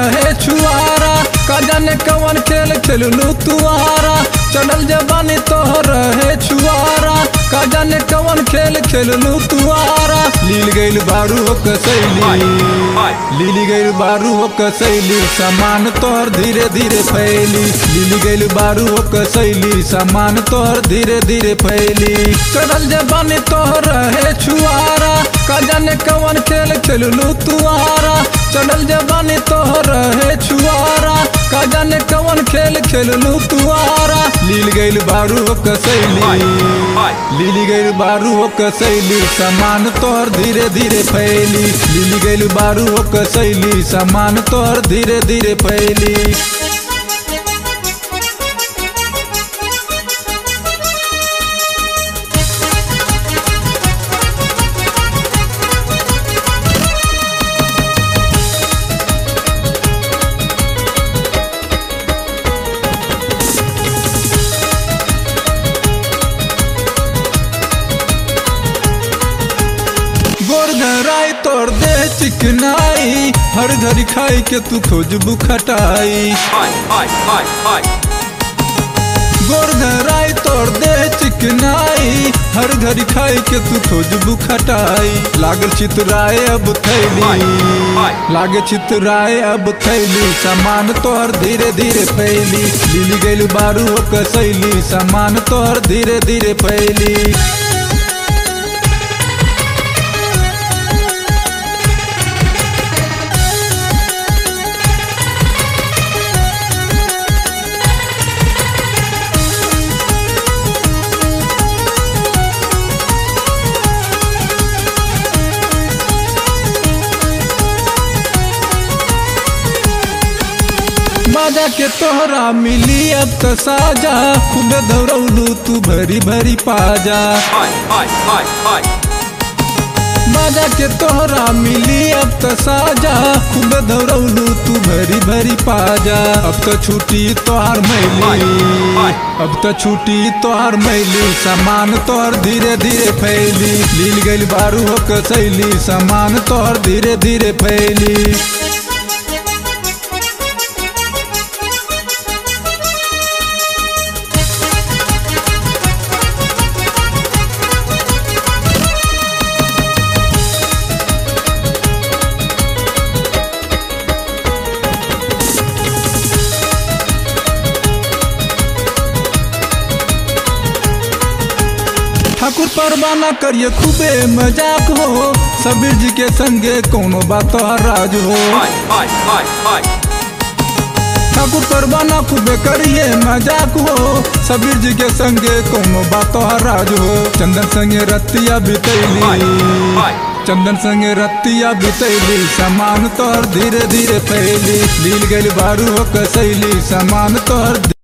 रहे छुआरा का जाने कवन खेल खेललू तुआरा चढ़ल जवानी तोहर रहे छुआरा का जाने कवन खेल खेललू तुआरा लील गइल बारू हो कसैली लील गइल बारू हो कसैली सामान तोहर धीरे धीरे फैली लील गइल बारू हो कसैली सामान तोहर धीरे धीरे फैली चढ़ल जवानी तोहर रहे छुआरा का जाने कवन खेल खेललू तुआरा चढ़ल जवानी तोहर रहे छुआरा का जाने कवन खेल खेललू तुआरा लील गइल बारू हो कसैली लील गइल बारू हो कसैली सामान तोहर धीरे धीरे फैली लील गइल बारू हो कसैली सामान तोहर धीरे धीरे फैली गोरधराई तोड़ दे चिकनाई हर घड़ी खाई के तू खोजबू खटाई गोरधराई तोड़ दे चिकनाई हर घड़ी खाई के तू खोजबू खटाई लागल चितराए अब थैली लागे चितराए अब थैली सामान तोहर धीरे धीरे फैली लील गइल बारू हो कसैली सामान तोहर धीरे धीरे फैली बाजा के तोहरा मिली अब तो साजा खुद दौड़ौलू तू भरी भरी पाजा बाजा के तोहरा मिली अब तो साजा खुद दौड़ौलू तू भरी भरी पाजा अब तो छूटी तोहार मैली अब तो छूटी तोहार मैली सामान तोहर धीरे धीरे फैली लील गइल बारू हो कसैली सामान तोहर धीरे धीरे फैली ठाकुर परवाना करिए खूबे मजाक हो सबीर जी के संगे कोनो बात राज हो ठाकुर परवाना खूबे करिए मजाक हो सबीर जी के संगे कोनो बात राज हो चंदन संगे रतिया बितैली चंदन संगे रतिया बितैली सामान तोहर धीरे धीरे फैली लील गइल बारू हो कसैली सामान तोहर